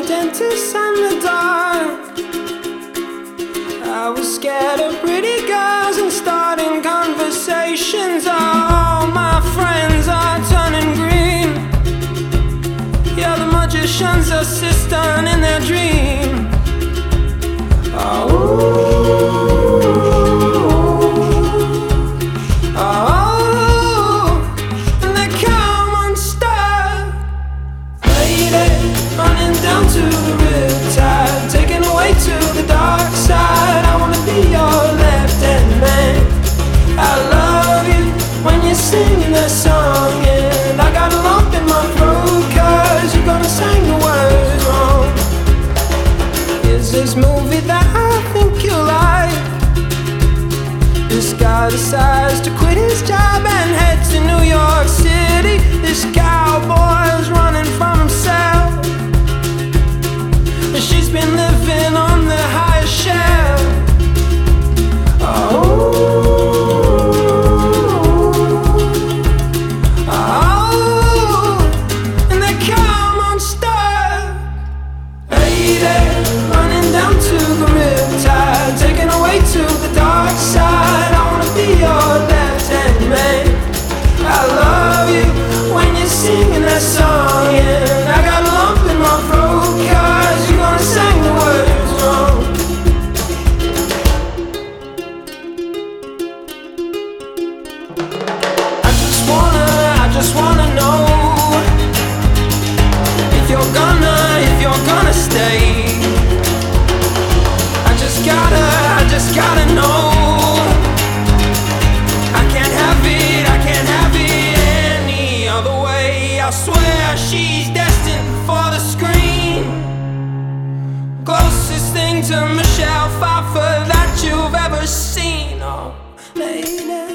dentist and the dark. I was scared of pretty girls and starting conversations. All my friends are turning green. Yeah, the magician's assistant in their dream. Running down to the riptide, taken away to the dark side. I wanna be your left-hand man. I love you when you're singing that song, and I got a lump in my throat 'cause you're gonna sing the words wrong. Here's this movie that I think you'll like. This guy decides to quit his job and head to New York City. This cowboy's running from himself. She's been living on the highest shelf. And they come unstuck. Lady, running down to the riptide, taken away to the dark side. I wanna be your left-hand man. I love you when you're singing that song, and I got a lump in my throat 'cause you're gonna sing the words wrong. I just wanna know if you're gonna stay. I just gotta know. I can't have it any other way. I swear she's destined for the screen. Closest thing to Michelle Pfeiffer that you've ever seen. Oh, lady.